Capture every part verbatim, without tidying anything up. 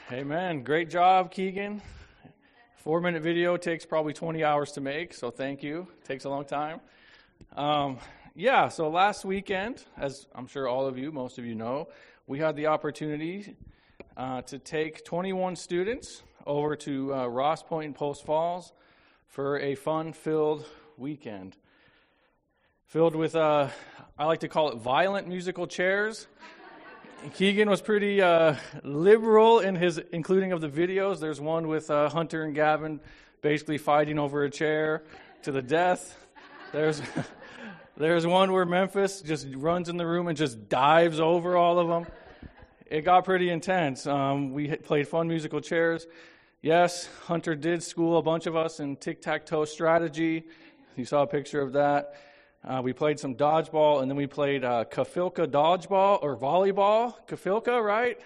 Amen. Great job, Keegan. Four-minute video takes probably twenty hours to make, so thank you. Takes a long time. Um, yeah, so last weekend, as I'm sure all of you, most of you know, we had the opportunity uh, to take twenty-one students over to uh, Ross Point in Post Falls for a fun-filled weekend. Filled with, uh, I like to call it violent musical chairs. Keegan was pretty uh, liberal in his including of the videos. There's one with uh, Hunter and Gavin basically fighting over a chair to the death. There's there's one where Memphis just runs in the room and just dives over all of them. It got pretty intense. Um, we played fun musical chairs. Yes, Hunter did school a bunch of us in tic-tac-toe strategy. You saw a picture of that. Uh, we played some dodgeball, and then we played uh, Kafilka dodgeball, or volleyball. Kafilka, right?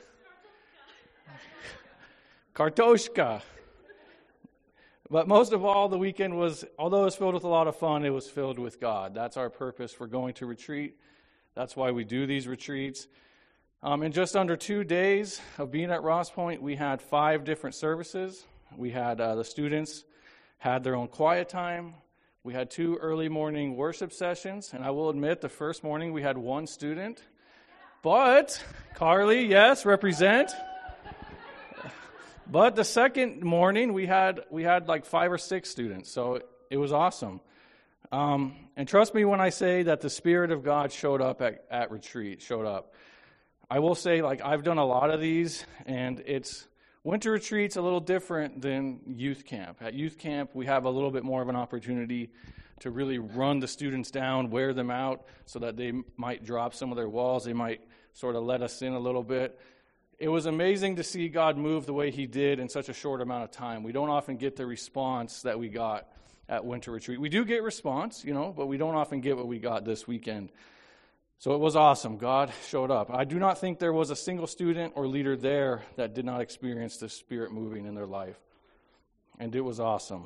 Kartoshka. But most of all, the weekend was, although it was filled with a lot of fun, it was filled with God. That's our purpose for going to retreat. That's why we do these retreats. Um, in just under two days of being at Ross Point, we had five different services. We had uh, the students had their own quiet time. We had two early morning worship sessions, and I will admit the first morning we had one student. But, Carly, yes, represent. But the second morning we had we had like five or six students, so it was awesome. Um, and trust me when I say that the Spirit of God showed up at, at retreat, showed up. I will say, like, I've done a lot of these, and it's winter retreat's a little different than youth camp. At youth camp, we have a little bit more of an opportunity to really run the students down, wear them out, so that they might drop some of their walls. They might sort of let us in a little bit. It was amazing to see God move the way he did in such a short amount of time. We don't often get the response that we got at winter retreat. We do get response, you know, but we don't often get what we got this weekend. So it was awesome. God showed up. I do not think there was a single student or leader there that did not experience the Spirit moving in their life. And it was awesome.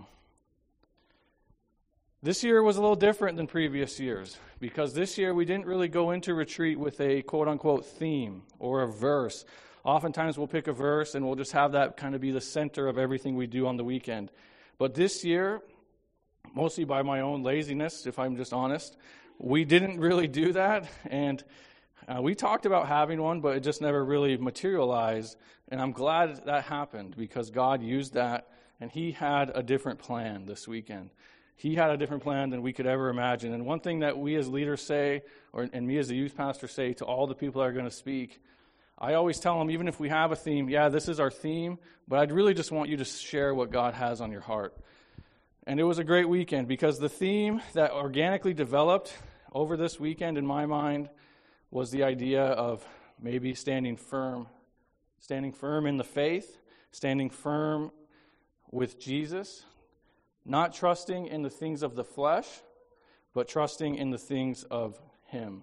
This year was a little different than previous years because this year we didn't really go into retreat with a quote-unquote theme or a verse. Oftentimes we'll pick a verse and we'll just have that kind of be the center of everything we do on the weekend. But this year, mostly by my own laziness, if I'm just honest, we didn't really do that, and uh, we talked about having one, but it just never really materialized, and I'm glad that happened because God used that, and he had a different plan this weekend. He had a different plan than we could ever imagine, and one thing that we as leaders say, or and me as the youth pastor say to all the people that are going to speak, I always tell them, even if we have a theme, yeah, this is our theme, but I'd really just want you to share what God has on your heart. And it was a great weekend because the theme that organically developed over this weekend in my mind was the idea of maybe standing firm, standing firm in the faith, standing firm with Jesus, not trusting in the things of the flesh, but trusting in the things of him.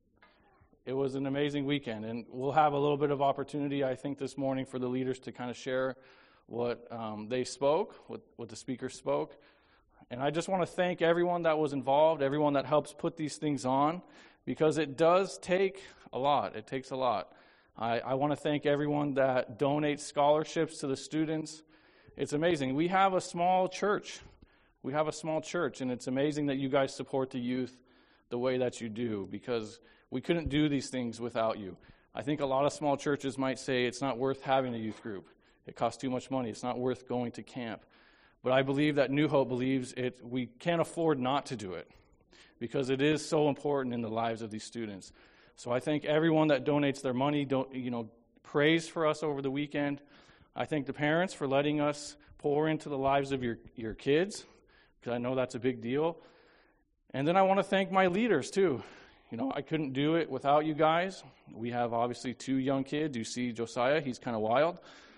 It was an amazing weekend, and we'll have a little bit of opportunity, I think, this morning for the leaders to kind of share what um, they spoke, what, what the speakers spoke. And I just want to thank everyone that was involved, everyone that helps put these things on, because it does take a lot. It takes a lot. I, I want to thank everyone that donates scholarships to the students. It's amazing. We have a small church. We have a small church, and it's amazing that you guys support the youth the way that you do, because we couldn't do these things without you. I think a lot of small churches might say it's not worth having a youth group. It costs too much money. It's not worth going to camp. But I believe that New Hope believes it. We can't afford not to do it because it is so important in the lives of these students. So I thank everyone that donates their money, don't, you know, prays for us over the weekend. I thank the parents for letting us pour into the lives of your, your kids, because I know that's a big deal. And then I want to thank my leaders too. You know, I couldn't do it without you guys. We have obviously two young kids. You see Josiah, he's kind of wild.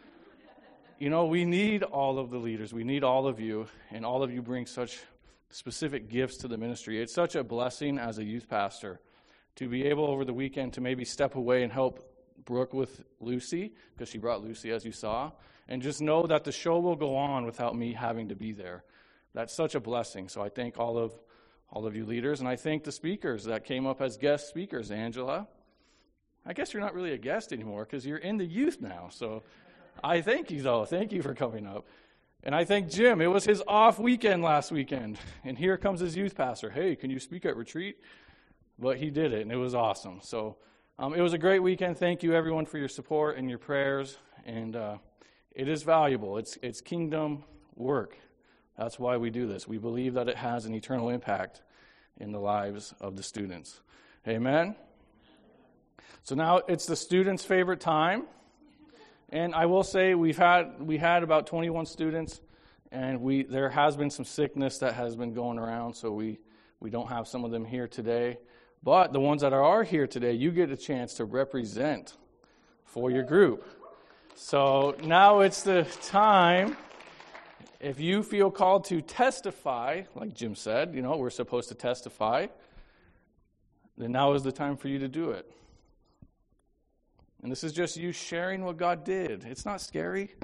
You know, we need all of the leaders. We need all of you, and all of you bring such specific gifts to the ministry. It's such a blessing as a youth pastor to be able over the weekend to maybe step away and help Brooke with Lucy, because she brought Lucy, as you saw, and just know that the show will go on without me having to be there. That's such a blessing. So I thank all of all of you leaders, and I thank the speakers that came up as guest speakers. Angela, I guess you're not really a guest anymore because you're in the youth now, so I thank you, though. Thank you for coming up. And I thank Jim. It was his off weekend last weekend. And here comes his youth pastor. Hey, can you speak at retreat? But he did it, and it was awesome. So um, it was a great weekend. Thank you, everyone, for your support and your prayers. And uh, it is valuable. It's, it's kingdom work. That's why we do this. We believe that it has an eternal impact in the lives of the students. Amen? So now it's the students' favorite time. And I will say we've had we had about twenty-one students, and we there has been some sickness that has been going around, so we, we don't have some of them here today. But the ones that are here today, you get a chance to represent for your group. So now it's the time, if you feel called to testify, like Jim said, you know, we're supposed to testify, then now is the time for you to do it. And this is just you sharing what God did. It's not scary.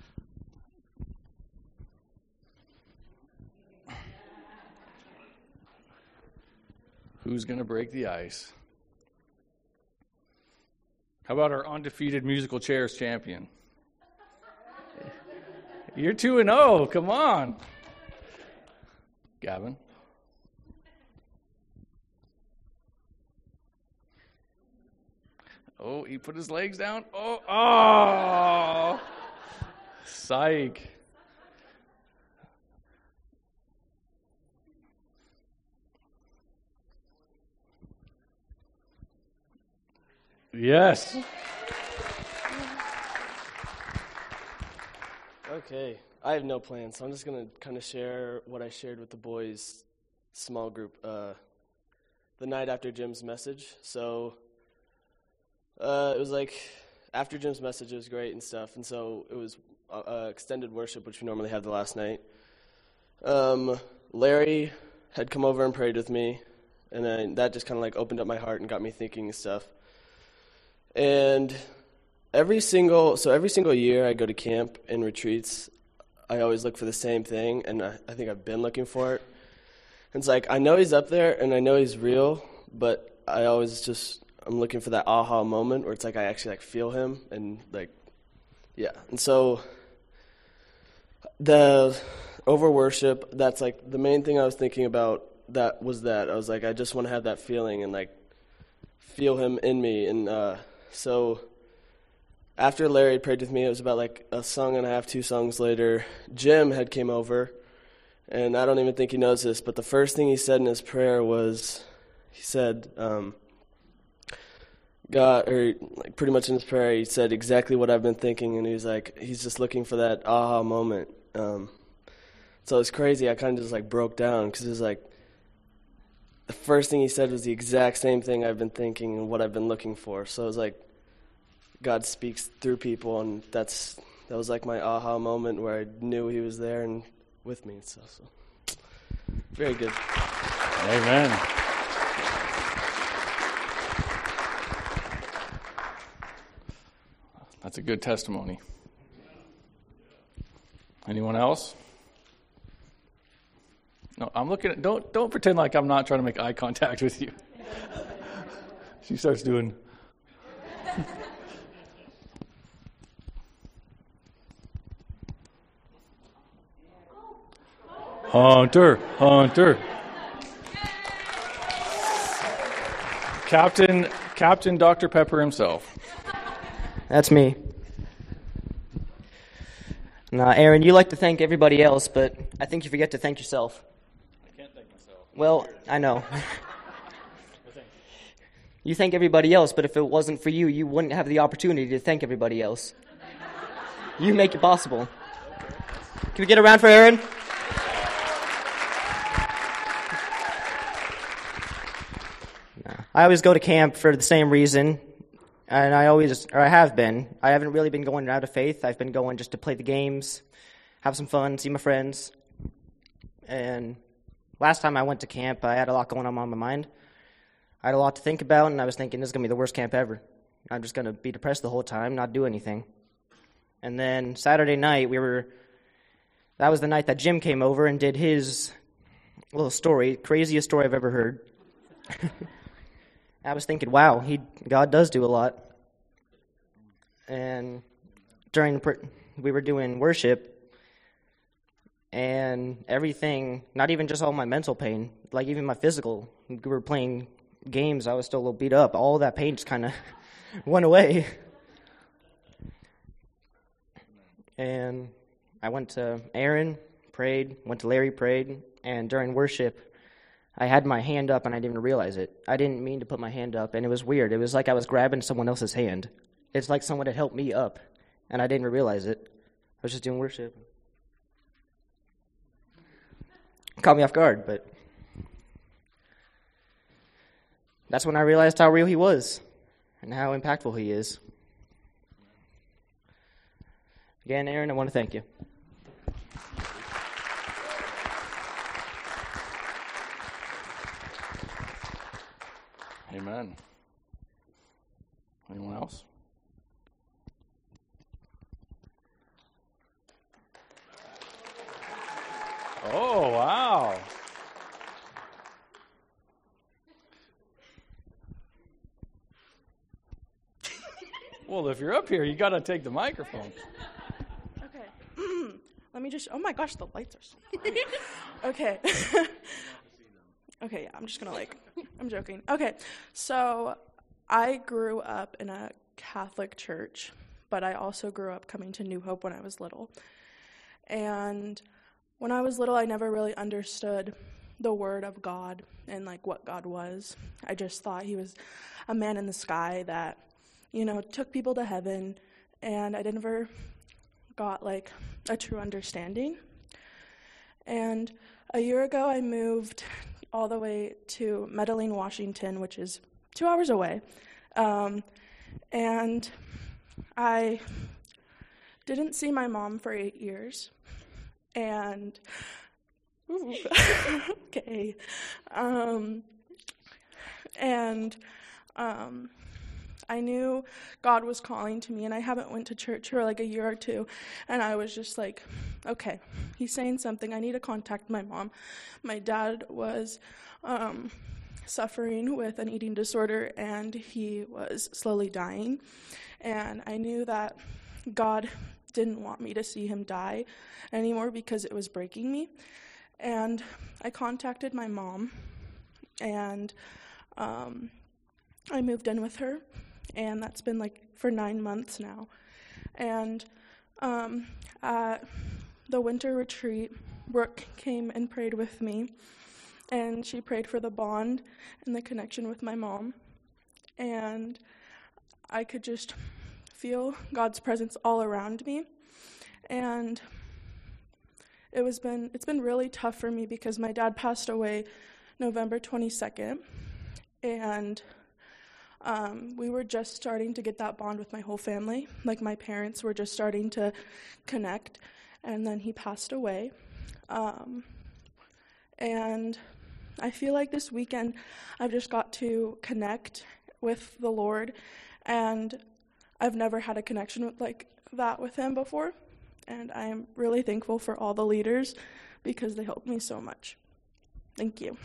Who's going to break the ice? How about our undefeated musical chairs champion? You're two and oh. Come on. Gavin. Oh, he put his legs down. Oh, oh. Psych. Yes. Okay, I have no plans, so I'm just going to kind of share what I shared with the boys' small group uh, the night after Jim's message. So uh, it was like after Jim's message, it was great and stuff, and so it was uh, extended worship, which we normally have the last night. Um, Larry had come over and prayed with me, and then that just kind of like opened up my heart and got me thinking and stuff. And every single, so every single year I go to camp and retreats, I always look for the same thing, and I, I think I've been looking for it. And it's like, I know he's up there, and I know he's real, but I always just, I'm looking for that aha moment where it's like I actually like feel him, and like, yeah. And so the over worship, that's like the main thing I was thinking about. That was that I was like, I just want to have that feeling and like feel him in me, and uh, so. After Larry had prayed with me, it was about like a song and a half, two songs later, Jim had came over, and I don't even think he knows this, but the first thing he said in his prayer was, he said, um, God, or like pretty much in his prayer, he said exactly what I've been thinking, and he's like, he's just looking for that aha moment. Um, so it's crazy, I kind of just like broke down, because it was like, the first thing he said was the exact same thing I've been thinking and what I've been looking for, so it was like, God speaks through people, and that's that was like my aha moment where I knew he was there and with me. So, so very good. Amen. That's a good testimony. Anyone else? No, I'm looking at, don't don't pretend like I'm not trying to make eye contact with you. She starts doing. Hunter, Hunter. Captain, Captain Doctor Pepper himself. That's me. Now, Aaron, you like to thank everybody else, but I think you forget to thank yourself. I can't thank myself. Well, I know. You thank everybody else, but if it wasn't for you, you wouldn't have the opportunity to thank everybody else. You make it possible. Can we get a round for Aaron? I always go to camp for the same reason, and I always, or I have been. I haven't really been going out of faith. I've been going just to play the games, have some fun, see my friends. And last time I went to camp, I had a lot going on in my mind. I had a lot to think about, and I was thinking, this is going to be the worst camp ever. I'm just going to be depressed the whole time, not do anything. And then Saturday night, we were, that was the night that Jim came over and did his little story, craziest story I've ever heard. I was thinking, wow, he God does do a lot. And during pr- we were doing worship, and everything, not even just all my mental pain, like even my physical, we were playing games, I was still a little beat up. All that pain just kind of went away. And I went to Aaron, prayed, went to Larry, prayed, and during worship, I had my hand up and I didn't even realize it. I didn't mean to put my hand up, and it was weird. It was like I was grabbing someone else's hand. It's like someone had helped me up, and I didn't even realize it. I was just doing worship. Caught me off guard, but that's when I realized how real he was and how impactful he is. Again, Aaron, I want to thank you. Amen. Anyone else? Oh, wow. Well, if you're up here, you got to take the microphone. Okay. Let me just, oh my gosh, the lights are so bright. Okay. Okay, yeah, I'm just gonna like, I'm joking. Okay, so I grew up in a Catholic church, but I also grew up coming to New Hope when I was little. And when I was little, I never really understood the word of God and like what God was. I just thought he was a man in the sky that, you know, took people to heaven, and I never got like a true understanding. And a year ago, I moved all the way to Medellin, Washington, which is two hours away. Um, and I didn't see my mom for eight years. And, ooh, okay. Um, and um, I knew God was calling to me, and I haven't went to church for like a year or two. And I was just like, okay, he's saying something. I need to contact my mom. My dad was um, suffering with an eating disorder, and he was slowly dying. And I knew that God didn't want me to see him die anymore because it was breaking me. And I contacted my mom, and um, I moved in with her, and that's been like for nine months now. And um, at the winter retreat, Brooke came and prayed with me, and she prayed for the bond and the connection with my mom. And I could just feel God's presence all around me. And it was been it's been really tough for me because my dad passed away November twenty-second, and um, we were just starting to get that bond with my whole family. Like, my parents were just starting to connect, and then he passed away. Um, and I feel like this weekend I've just got to connect with the Lord, and I've never had a connection with like that with him before. And I am really thankful for all the leaders because they helped me so much. Thank you.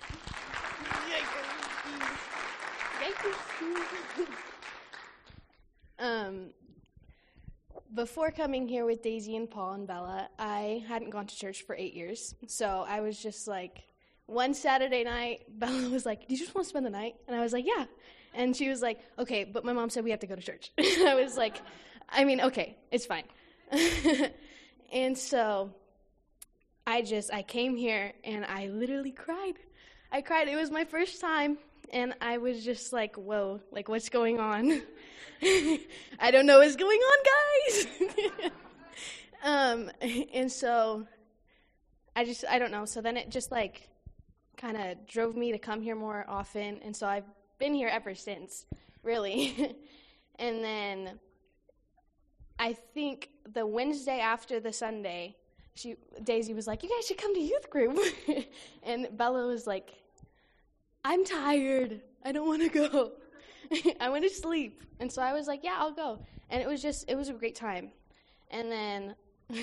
um, before coming here with Daisy and Paul and Bella, I hadn't gone to church for eight years. So I was just like, one Saturday night, Bella was like, "Do you just want to spend the night?" And I was like, "Yeah." And she was like, "Okay, but my mom said we have to go to church." And I was like, I mean, okay, it's fine. And so I just, I came here and I literally cried. I cried. It was my first time, and I was just like, whoa, like, what's going on? I don't know what's going on, guys. um, and so I just, I don't know. So then it just like kind of drove me to come here more often. And so I've been here ever since, really. And then I think the Wednesday after the Sunday, she Daisy was like, "You guys should come to youth group." And Bella was like, "I'm tired. I don't want to go. I want to sleep." And so I was like, "Yeah, I'll go." And it was just, it was a great time. And then,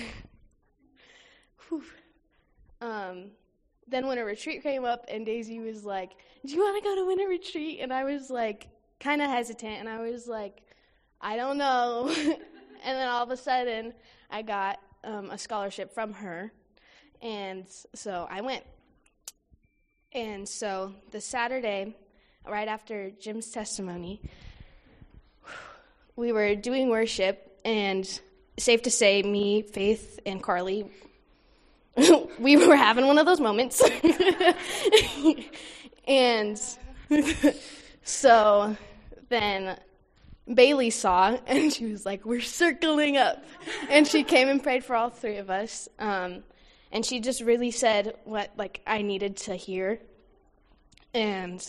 whew, um, then winter retreat came up, and Daisy was like, "Do you want to go to winter retreat?" And I was like, kind of hesitant, and I was like, "I don't know." and then all of a sudden, I got um, a scholarship from her, and so I went. And so the Saturday, right after Jim's testimony, we were doing worship, and safe to say, me, Faith, and Carly, we were having one of those moments. And so then Bailey saw, and she was like, we're circling up. And she came and prayed for all three of us. Um, and she just really said what, like, I needed to hear. And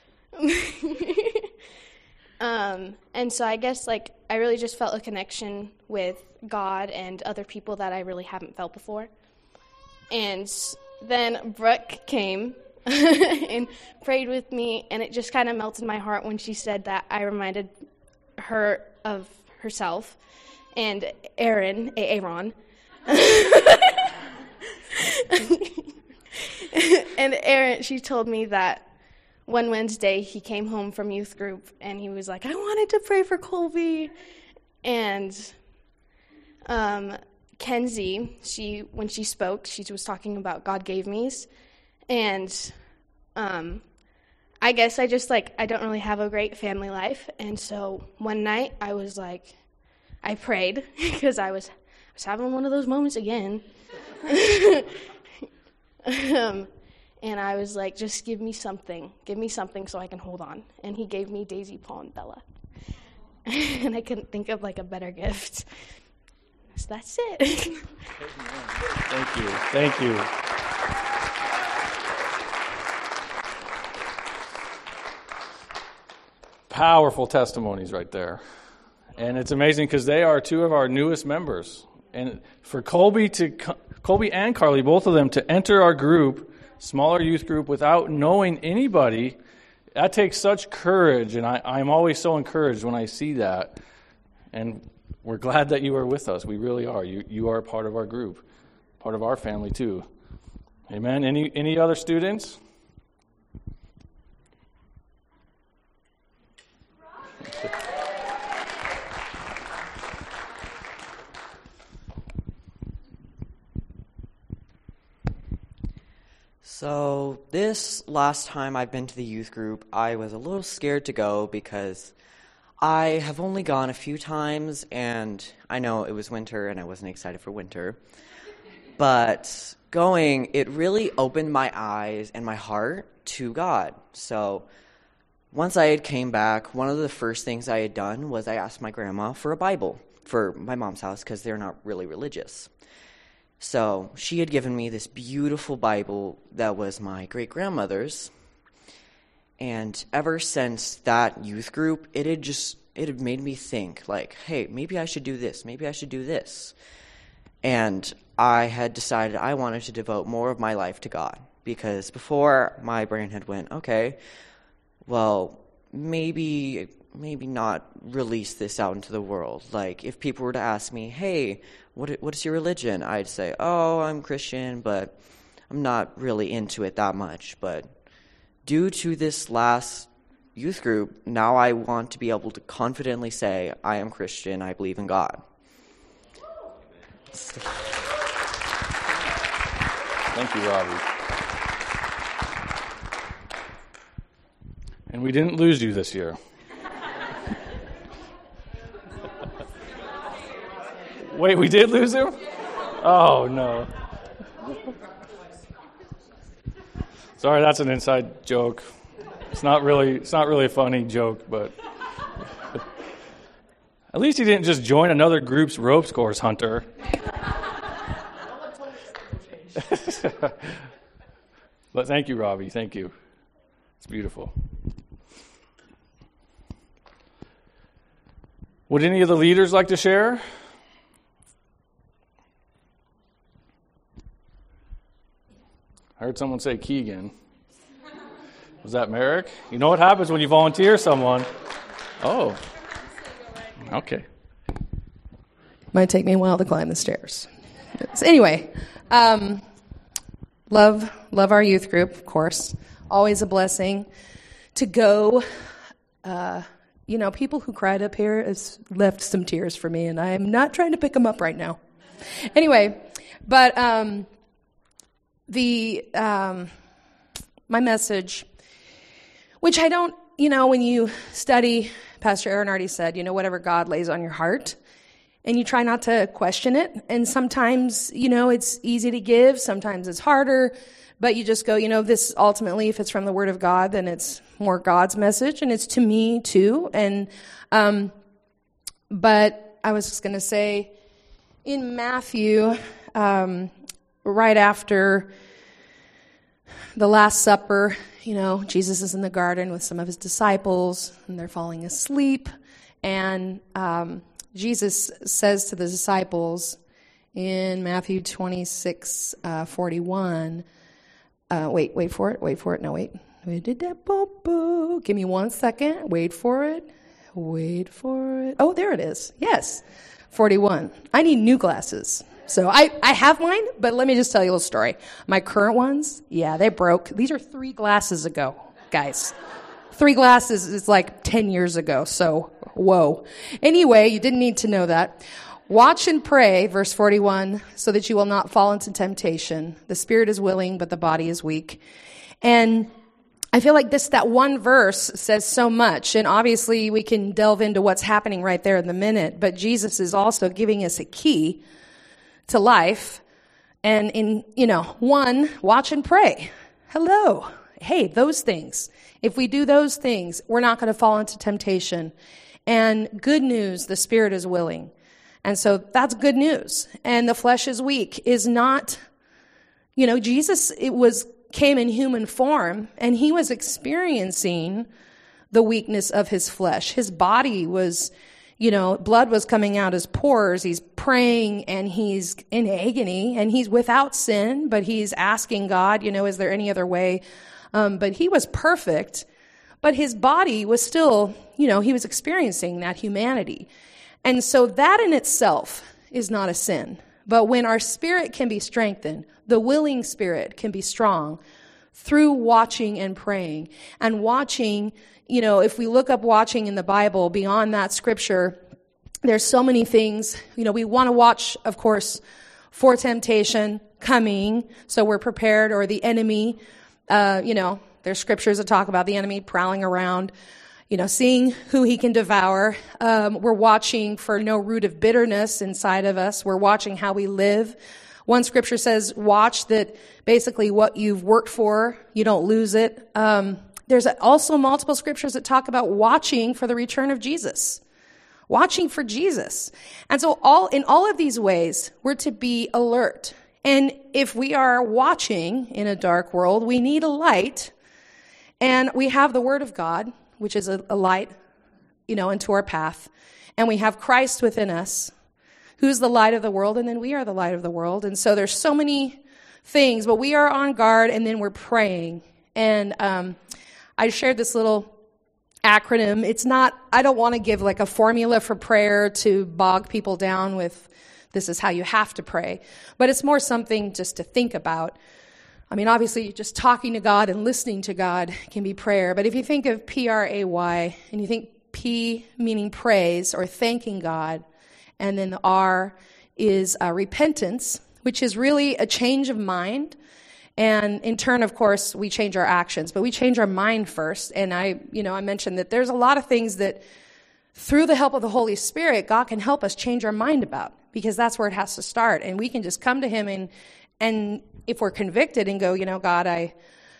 um, and so I guess, like, I really just felt a connection with God and other people that I really haven't felt before. And then Brooke came and prayed with me, and it just kind of melted my heart when she said that. I reminded her of herself and Aaron, Aaron. And Aaron, she told me that one Wednesday he came home from youth group, and he was like, I wanted to pray for Colby. And um, Kenzie, she when she spoke, she was talking about God gave me's. And um, I guess I just, like, I don't really have a great family life. And so one night I was like, I prayed because I was, I was having one of those moments again. um, and I was like, just give me something. Give me something so I can hold on. And he gave me Daisy, Paul, and Bella. And I couldn't think of, like, a better gift. So that's it. Thank you. Thank you. Powerful testimonies right there. And it's amazing because they are two of our newest members. And for Colby to Colby and Carly, both of them, to enter our group, smaller youth group, without knowing anybody, that takes such courage. And I, I'm always so encouraged when I see that. And we're glad that you are with us. We really are. You you are part of our group, part of our family too. Amen. Any any other students? So this last time I've been to the youth group, I was a little scared to go because I have only gone a few times, and I know it was winter and I wasn't excited for winter. But going, it really opened my eyes and my heart to God. So once I had came back, one of the first things I had done was I asked my grandma for a Bible for my mom's house because they're not really religious. So she had given me this beautiful Bible that was my great-grandmother's. And ever since that youth group, it had just, it had made me think, like, hey, maybe I should do this, maybe I should do this. And I had decided I wanted to devote more of my life to God. Because before, my brain had went, okay, well, maybe maybe not release this out into the world. Like, if people were to ask me, hey, what what is your religion? I'd say, oh, I'm Christian, but I'm not really into it that much. But due to this last youth group, now I want to be able to confidently say, I am Christian, I believe in God. Thank you, Robbie. And we didn't lose you this year. Wait, we did lose him? Oh, no. Sorry, that's an inside joke. It's not really it's not really a funny joke, but at least he didn't just join another group's ropes course hunter. But thank you, Robbie. Thank you. It's beautiful. Would any of the leaders like to share? I heard someone say Keegan. Was that Merrick? You know what happens when you volunteer someone. Oh. Okay. Might take me a while to climb the stairs. So anyway, um, love love our youth group, of course. Always a blessing to go uh, you know, people who cried up here has left some tears for me, and I am not trying to pick them up right now. Anyway, but um, the um, my message, which I don't, you know, when you study, Pastor Aaron already said, you know, whatever God lays on your heart, and you try not to question it. And sometimes, you know, it's easy to give, sometimes it's harder, but you just go, you know, this ultimately, if it's from the Word of God, then it's more God's message, and it's to me too. And, um, but I was just going to say, in Matthew, um, right after the Last Supper, you know, Jesus is in the garden with some of his disciples, and they're falling asleep, and um, Jesus says to the disciples in Matthew twenty-six, uh, forty-one, uh, wait, wait for it, wait for it, no, wait. Give me one second, wait for it, wait for it. Oh, there it is, yes, forty-one. I need new glasses. So I, I have mine, but let me just tell you a little story. My current ones, yeah, they broke. These are three glasses ago, guys. Three glasses is like ten years ago, so whoa. Anyway, you didn't need to know that. Watch and pray, verse forty-one, so that you will not fall into temptation. The spirit is willing, but the body is weak. And I feel like this, that one verse says so much, and obviously we can delve into what's happening right there in the minute, but Jesus is also giving us a key to life. And in, you know, one, watch and pray. Hello. Hey, those things. If we do those things, we're not going to fall into temptation. And good news, the spirit is willing. And so that's good news. And the flesh is weak is not, you know, Jesus, it was, came in human form, and he was experiencing the weakness of his flesh. His body was, you know, blood was coming out his pores. He's praying, and he's in agony, and he's without sin, but he's asking God, you know, is there any other way? Um, but he was perfect, but his body was still, you know, he was experiencing that humanity. And so that in itself is not a sin. But when our spirit can be strengthened, the willing spirit can be strong through watching and praying. And watching, you know, if we look up watching in the Bible, beyond that scripture, there's so many things. You know, we want to watch, of course, for temptation coming, so we're prepared, or the enemy. Uh, you know, there's scriptures that talk about the enemy prowling around, you know, seeing who he can devour. Um, we're watching for no root of bitterness inside of us. We're watching how we live. One scripture says, watch that basically what you've worked for, you don't lose it. Um, there's also multiple scriptures that talk about watching for the return of Jesus. Watching for Jesus. And so all in all of these ways, we're to be alert. And if we are watching in a dark world, we need a light. And we have the Word of God, which is a, a light, you know, into our path. And we have Christ within us, who's the light of the world, and then we are the light of the world. And so there's so many things, but we are on guard, and then we're praying. And um, I shared this little acronym. It's not, I don't want to give like a formula for prayer to bog people down with this is how you have to pray, but it's more something just to think about. I mean, obviously, just talking to God and listening to God can be prayer. But if you think of P R A Y, and you think P meaning praise or thanking God, and then the R is uh, repentance, which is really a change of mind. And in turn, of course, we change our actions, but we change our mind first. And I, you know, I mentioned that there's a lot of things that through the help of the Holy Spirit, God can help us change our mind about, because that's where it has to start. And we can just come to him and, and if we're convicted and go, you know, God, I,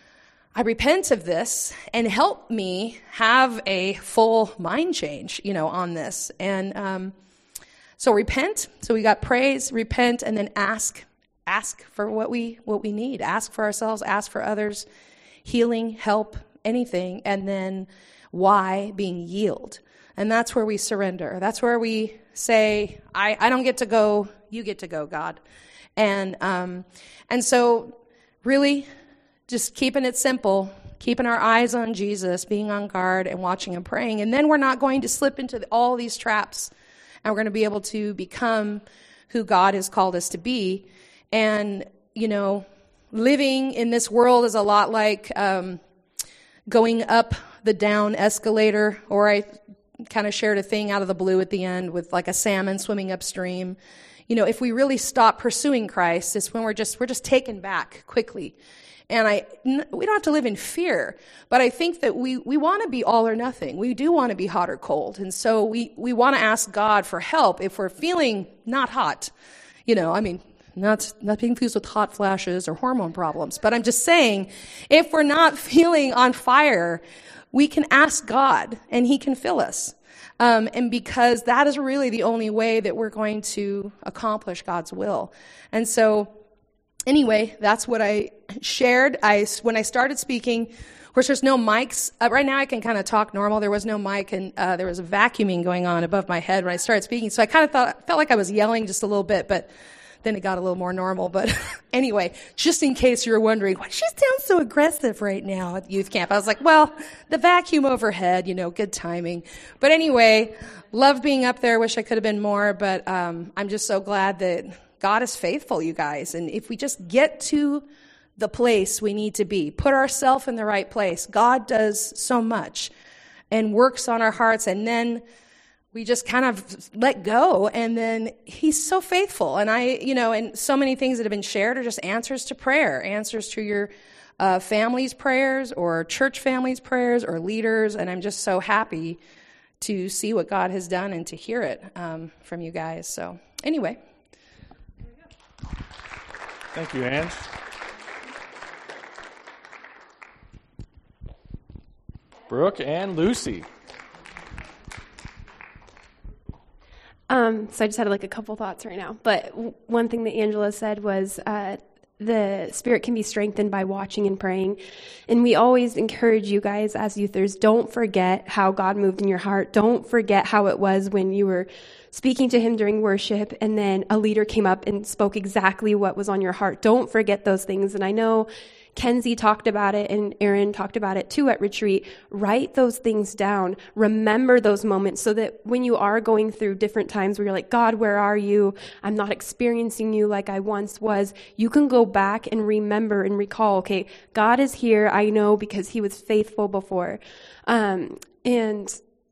I repent of this, and help me have a full mind change, you know, on this. And, um, so repent. So we got praise, repent, and then ask, ask for what we, what we need. Ask for ourselves, ask for others, healing, help, anything. And then why? Being yield. And that's where we surrender. That's where we say, I, I don't get to go, you get to go, God. And, um, and so really just keeping it simple, keeping our eyes on Jesus, being on guard and watching and praying. And then we're not going to slip into all these traps, and we're going to be able to become who God has called us to be. And, you know, living in this world is a lot like um, going up the down escalator, or I kind of shared a thing out of the blue at the end with like a salmon swimming upstream. You know, if we really stop pursuing Christ, it's when we're just we're just taken back quickly. And I, we don't have to live in fear, but I think that we, we want to be all or nothing. We do want to be hot or cold. And so we, we want to ask God for help if we're feeling not hot. You know, I mean, not, not being confused with hot flashes or hormone problems, but I'm just saying, if we're not feeling on fire, we can ask God and he can fill us. Um, and because that is really the only way that we're going to accomplish God's will. And so, anyway, that's what I shared. I, when I started speaking, of course, there's no mics. Uh, right now I can kind of talk normal. There was no mic, and uh, there was a vacuuming going on above my head when I started speaking. So I kind of thought, felt like I was yelling just a little bit, but then it got a little more normal. But anyway, just in case you were wondering, why she sounds so aggressive right now at youth camp, I was like, well, the vacuum overhead, you know, good timing. But anyway, loved being up there. Wish I could have been more, but um, I'm just so glad that God is faithful, you guys. And if we just get to the place we need to be, put ourselves in the right place, God does so much and works on our hearts. And then we just kind of let go. And then he's so faithful. And I, you know, and so many things that have been shared are just answers to prayer, answers to your uh, family's prayers or church family's prayers or leaders. And I'm just so happy to see what God has done and to hear it um, from you guys. So anyway. Thank you, Ange. Brooke and Lucy. Um, so I just had like a couple thoughts right now. But w- one thing that Angela said was uh, the Spirit can be strengthened by watching and praying. And we always encourage you guys as youthers, don't forget how God moved in your heart. Don't forget how it was when you were speaking to him during worship, and then a leader came up and spoke exactly what was on your heart. Don't forget those things. And I know Kenzie talked about it, and Aaron talked about it too at retreat. Write those things down. Remember those moments so that when you are going through different times where you're like, God, where are you? I'm not experiencing you like I once was. You can go back and remember and recall, okay, God is here. I know because he was faithful before. Um, and,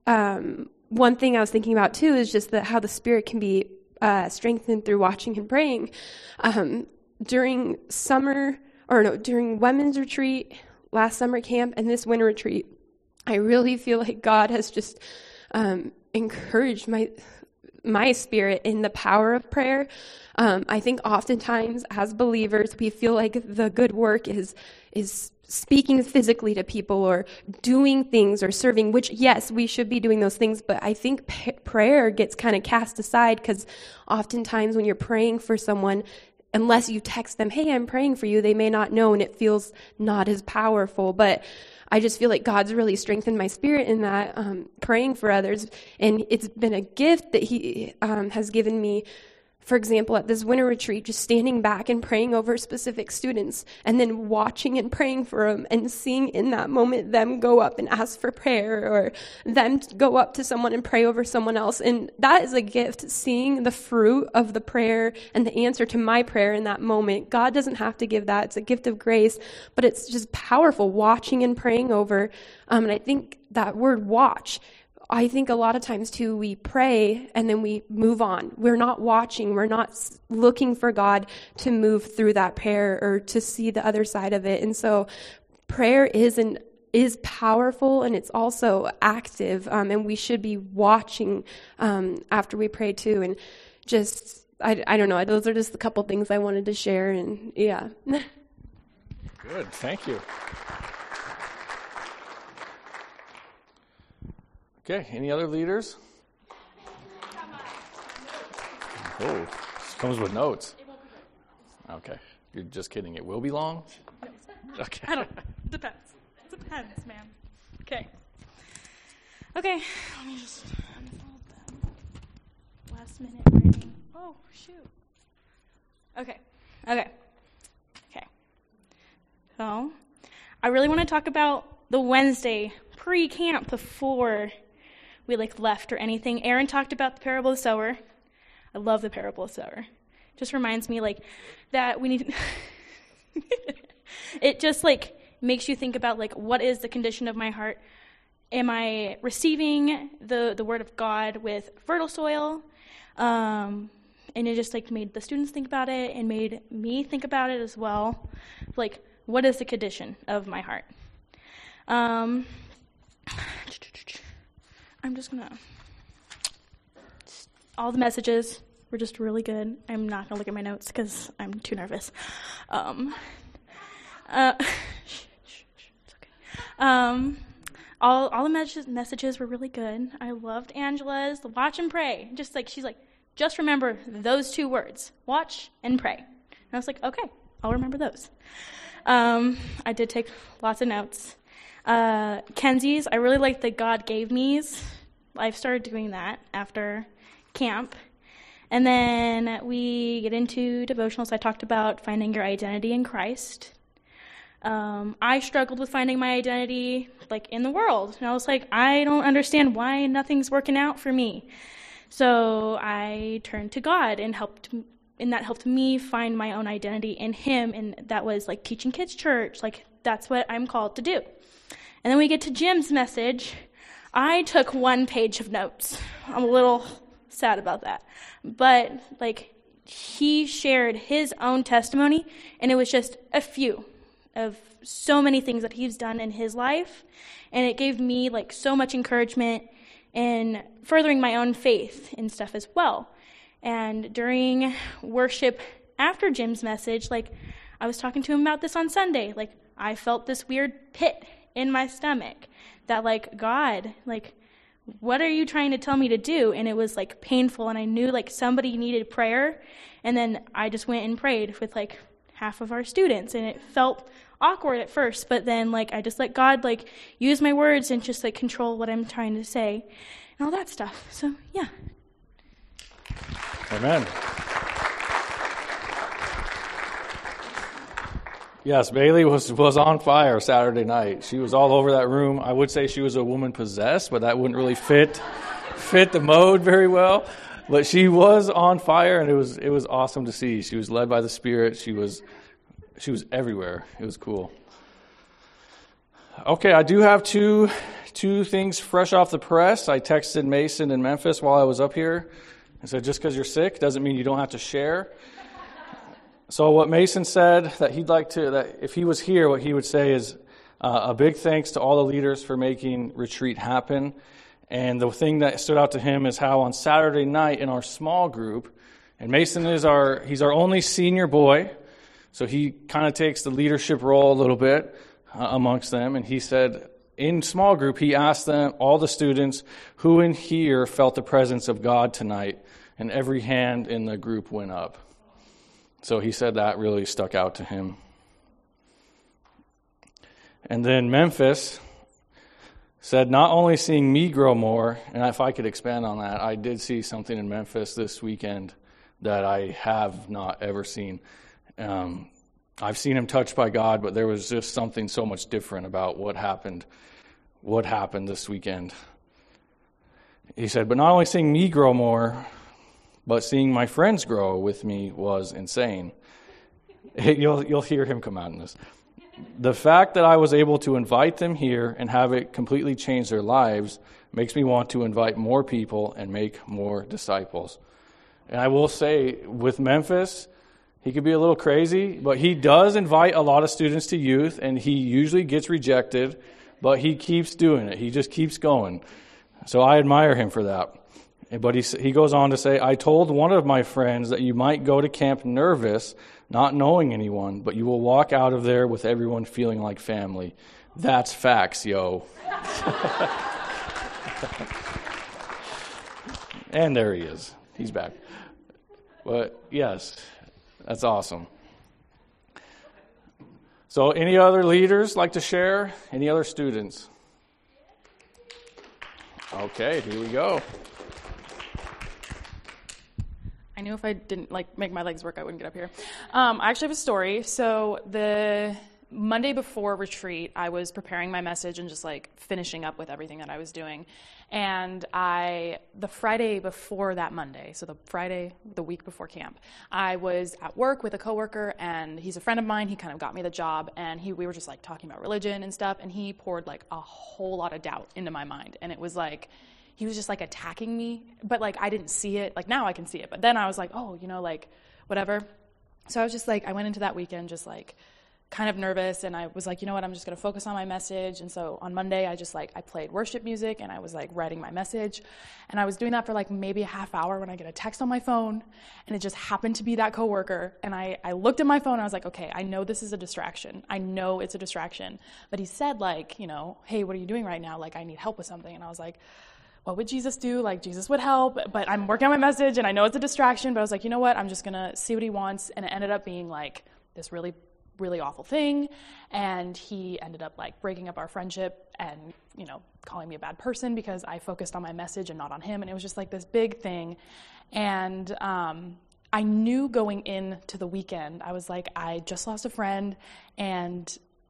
um, One thing I was thinking about, too, is just that how the Spirit can be uh, strengthened through watching and praying. Um, during summer, or no, during women's retreat, last summer camp, and this winter retreat, I really feel like God has just um, encouraged my my spirit in the power of prayer. Um, I think oftentimes as believers, we feel like the good work is is speaking physically to people or doing things or serving, which, yes, we should be doing those things, but I think p- prayer gets kind of cast aside because oftentimes when you're praying for someone, unless you text them, hey, I'm praying for you, they may not know, and it feels not as powerful. But I just feel like God's really strengthened my spirit in that, um, praying for others, and it's been a gift that he um, has given me. For example, at this winter retreat, just standing back and praying over specific students and then watching and praying for them and seeing in that moment them go up and ask for prayer or them go up to someone and pray over someone else. And that is a gift, seeing the fruit of the prayer and the answer to my prayer in that moment. God doesn't have to give that. It's a gift of grace, but it's just powerful watching and praying over. Um, and I think that word watch, I think a lot of times, too, we pray and then we move on. We're not watching. We're not looking for God to move through that prayer or to see the other side of it. And so prayer is an, is powerful, and it's also active, um, and we should be watching um, after we pray, too. And just, I, I don't know, those are just a couple things I wanted to share, and yeah. Good, thank you. Okay, any other leaders? Oh, this comes with notes. Okay, you're just kidding. It will be long? Okay. I don't know. Depends. Depends, man. Okay. Okay, let me just unfold them. Last minute writing. Oh, shoot. Okay. Okay. Okay. So, I really want to talk about the Wednesday pre-camp before we like left or anything. Aaron talked about the parable of the sower. I love the parable of the sower. Just reminds me like that we need it just like makes you think about like what is the condition of my heart. am I receiving the, the word of God with fertile soil? Um, and it just like made the students think about it and made me think about it as well. Like, what is the condition of my heart? Um, I'm just gonna, all the messages were just really good. I'm not gonna look at my notes because I'm too nervous. Um, uh, it's okay. Um, all all the mes- messages were really good. I loved Angela's, the watch and pray. Just like, she's like, just remember those two words, watch and pray. And I was like, okay, I'll remember those. Um, I did take lots of notes. Uh, Kenzie's, I really liked the God gave me's. I've started doing that after camp. And then we get into devotionals. I talked about finding your identity in Christ. Um, I struggled with finding my identity, like, in the world. And I was like, I don't understand why nothing's working out for me. So I turned to God and helped, and that helped me find my own identity in Him. And that was, like, teaching kids church. Like, that's what I'm called to do. And then we get to Jim's message. I took one page of notes. I'm a little sad about that. But, like, he shared his own testimony, and it was just a few of so many things that he's done in his life. And it gave me, like, so much encouragement in furthering my own faith and stuff as well. And during worship after Jim's message, like, I was talking to him about this on Sunday. Like, I felt this weird pit in my stomach that, like, God, like, what are you trying to tell me to do? And it was, like, painful, and I knew, like, somebody needed prayer. And then I just went and prayed with, like, half of our students, and it felt awkward at first, but then, like, I just let God, like, use my words and just, like, control what I'm trying to say and all that stuff. So, yeah. Amen. Yes, Bailey was, was on fire Saturday night. She was all over that room. I would say she was a woman possessed, but that wouldn't really fit fit the mode very well. But she was on fire, and it was it was awesome to see. She was led by the Spirit. She was she was everywhere. It was cool. Okay, I do have two two things fresh off the press. I texted Mason in Memphis while I was up here. I said, just because you're sick doesn't mean you don't have to share. So what Mason said that he'd like to, that if he was here, what he would say is uh, a big thanks to all the leaders for making retreat happen. And the thing that stood out to him is how on Saturday night in our small group, and Mason is our, he's our only senior boy, so he kind of takes the leadership role a little bit uh, amongst them. And he said in small group, he asked them, all the students, who in here felt the presence of God tonight? And every hand in the group went up. So he said that really stuck out to him. And then Memphis said, not only seeing me grow more, and if I could expand on that, I did see something in Memphis this weekend that I have not ever seen. Um, I've seen him touched by God, but there was just something so much different about what happened, what happened this weekend. He said, but not only seeing me grow more, but seeing my friends grow with me was insane. You'll you'll hear him come out in this. The fact that I was able to invite them here and have it completely change their lives makes me want to invite more people and make more disciples. And I will say, with Memphis, he could be a little crazy, but he does invite a lot of students to youth, and he usually gets rejected, but he keeps doing it. He just keeps going. So I admire him for that. But he he goes on to say, I told one of my friends that you might go to camp nervous, not knowing anyone, but you will walk out of there with everyone feeling like family. That's facts, yo. And there he is. He's back. But yes, that's awesome. So any other leaders like to share? Any other students? Okay, here we go. I knew if I didn't like make my legs work, I wouldn't get up here. Um, I actually have a story. So the Monday before retreat, I was preparing my message and just like finishing up with everything that I was doing. And I, the Friday before that Monday, so the Friday, the week before camp, I was at work with a coworker, and he's a friend of mine. He kind of got me the job, and he, we were just like talking about religion and stuff, and he poured like a whole lot of doubt into my mind. And it was like, he was just like attacking me, but like I didn't see it. Like now I can see it, but then I was like, oh, you know, like whatever. So I was just like, I went into that weekend just like kind of nervous, and I was like, you know what, I'm just going to focus on my message. And so on Monday, I just like, I played worship music, and I was like writing my message, and I was doing that for like maybe a half hour when I get a text on my phone, and it just happened to be that coworker. And I, I looked at my phone, and I was like, okay, I know this is a distraction. I know it's a distraction. But he said like, you know, hey, what are you doing right now? Like, I need help with something. And I was like, what would Jesus do? Like, Jesus would help, but I'm working on my message, and I know it's a distraction, but I was like, you know what, I'm just going to see what he wants. And it ended up being like this really really awful thing, and he ended up like breaking up our friendship and, you know, calling me a bad person because I focused on my message and not on him, and it was just like this big thing. And um, I knew going into the weekend, I was like, I just lost a friend, and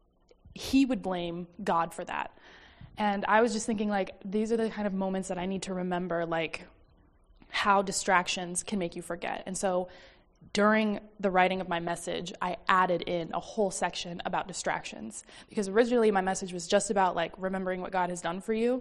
he would blame God for that. And I was just thinking like, these are the kind of moments that I need to remember, like how distractions can make you forget. And so during the writing of my message, I added in a whole section about distractions, because originally my message was just about like remembering what God has done for you.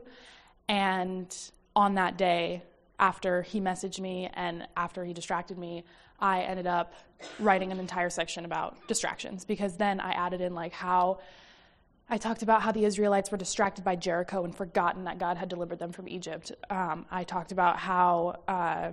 And on that day, after he messaged me and after he distracted me, I ended up writing an entire section about distractions, because then I added in like how I talked about how the Israelites were distracted by Jericho and forgotten that God had delivered them from Egypt. Um, I talked about how uh,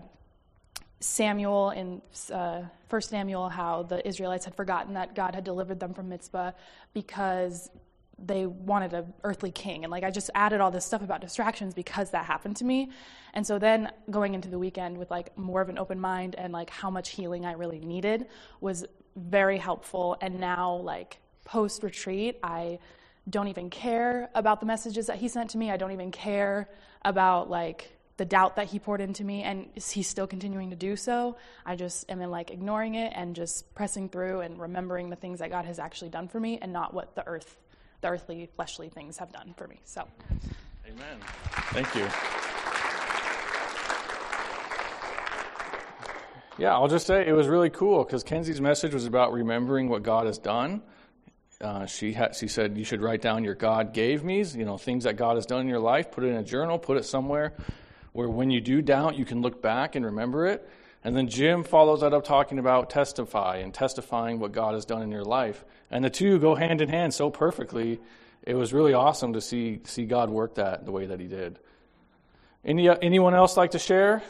Samuel in uh, First Samuel, how the Israelites had forgotten that God had delivered them from Mizpah because they wanted an earthly king. And like I just added all this stuff about distractions because that happened to me. And so then going into the weekend with like more of an open mind and like how much healing I really needed was very helpful. And now like post-retreat, I don't even care about the messages that he sent to me. I don't even care about like the doubt that he poured into me, and he's still continuing to do so. I just am in like ignoring it and just pressing through and remembering the things that God has actually done for me, and not what the earth, the earthly, fleshly things have done for me. So, amen. Thank you. Yeah, I'll just say it was really cool because Kenzie's message was about remembering what God has done. Uh, she had, she said you should write down your God gave me's, you know, things that God has done in your life, put it in a journal, put it somewhere where when you do doubt, you can look back and remember it. And then Jim follows that up talking about testify and testifying what God has done in your life. And the two go hand in hand so perfectly. It was really awesome to see see God work that the way that he did. Any Anyone else like to share?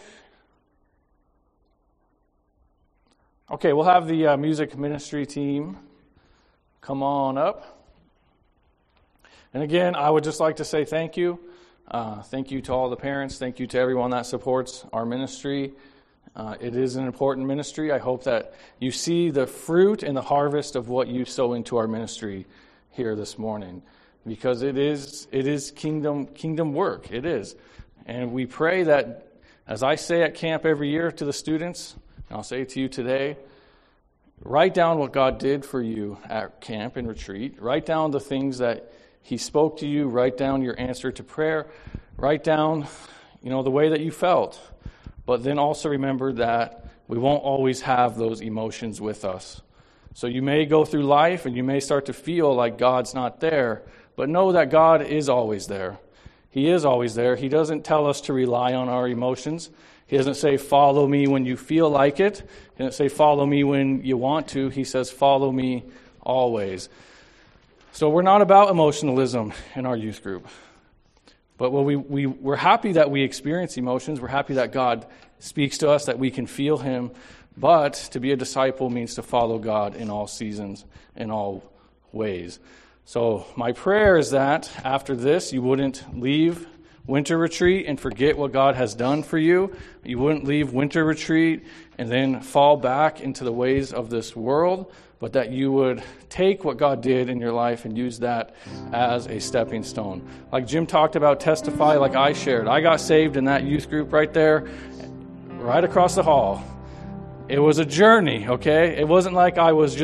Okay, we'll have the uh, music ministry team come on up. And again, I would just like to say thank you. Uh, thank you to all the parents. Thank you to everyone that supports our ministry. Uh, it is an important ministry. I hope that you see the fruit and the harvest of what you sow into our ministry here this morning, because it is it is kingdom kingdom work. It is. And we pray that, as I say at camp every year to the students, and I'll say it to you today, write down what God did for you at camp and retreat. Write down the things that he spoke to you. Write down your answer to prayer. Write down, you know, the way that you felt. But then also remember that we won't always have those emotions with us. So you may go through life and you may start to feel like God's not there, but know that God is always there. He is always there. He doesn't tell us to rely on our emotions. He doesn't say, follow me when you feel like it. He doesn't say, follow me when you want to. He says, follow me always. So we're not about emotionalism in our youth group. But well, we, we, we're happy that we experience emotions. We're happy that God speaks to us, that we can feel him. But to be a disciple means to follow God in all seasons, in all ways. So my prayer is that after this, you wouldn't leave winter retreat and forget what God has done for you. You wouldn't leave winter retreat and then fall back into the ways of this world, but that you would take what God did in your life and use that as a stepping stone. Like Jim talked about, testify, like I shared. I got saved in that youth group right there, right across the hall. It was a journey, okay? It wasn't like I was just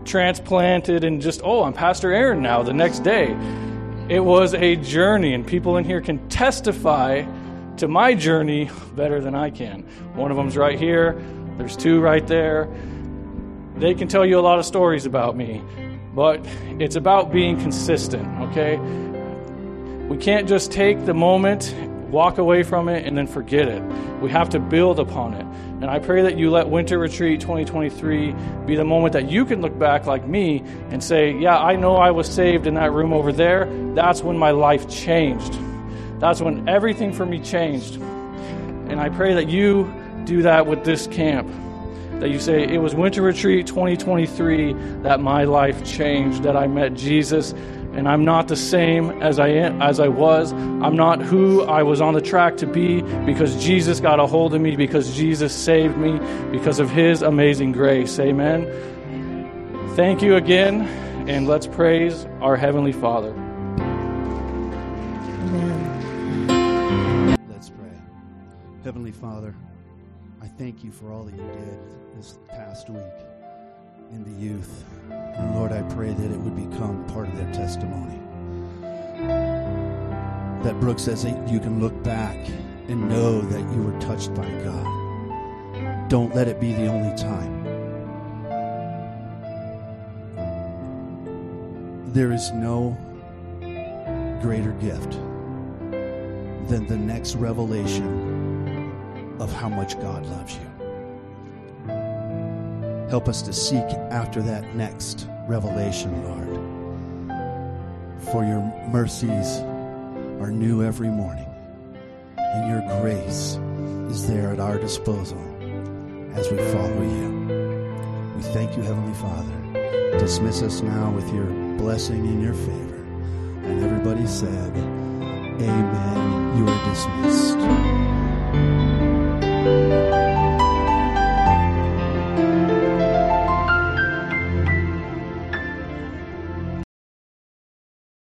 transplanted and just, oh, I'm Pastor Aaron now the next day. It was a journey, and people in here can testify to my journey better than I can. One of them's right here. There's two right there. They can tell you a lot of stories about me, but it's about being consistent, okay? We can't just take the moment, walk away from it, and then forget it. We have to build upon it. And I pray that you let Winter Retreat twenty twenty-three be the moment that you can look back like me and say, yeah, I know I was saved in that room over there. That's when my life changed. That's when everything for me changed. And I pray that you do that with this camp. That you say, it was Winter Retreat twenty twenty-three that my life changed, that I met Jesus, and I'm not the same as I am, as I was. I'm not who I was on the track to be because Jesus got a hold of me, because Jesus saved me, because of his amazing grace. Amen. Thank you again, and let's praise our Heavenly Father. Amen. Let's pray. Heavenly Father, I thank you for all that you did this past week in the youth. And Lord, I pray that it would become part of their testimony. That, Brooks, as you can look back and know that you were touched by God. Don't let it be the only time. There is no greater gift than the next revelation of how much God loves you. Help us to seek after that next revelation, Lord. For your mercies are new every morning, and your grace is there at our disposal as we follow you. We thank you, Heavenly Father. Dismiss us now with your blessing and your favor. And everybody said, amen. You are dismissed.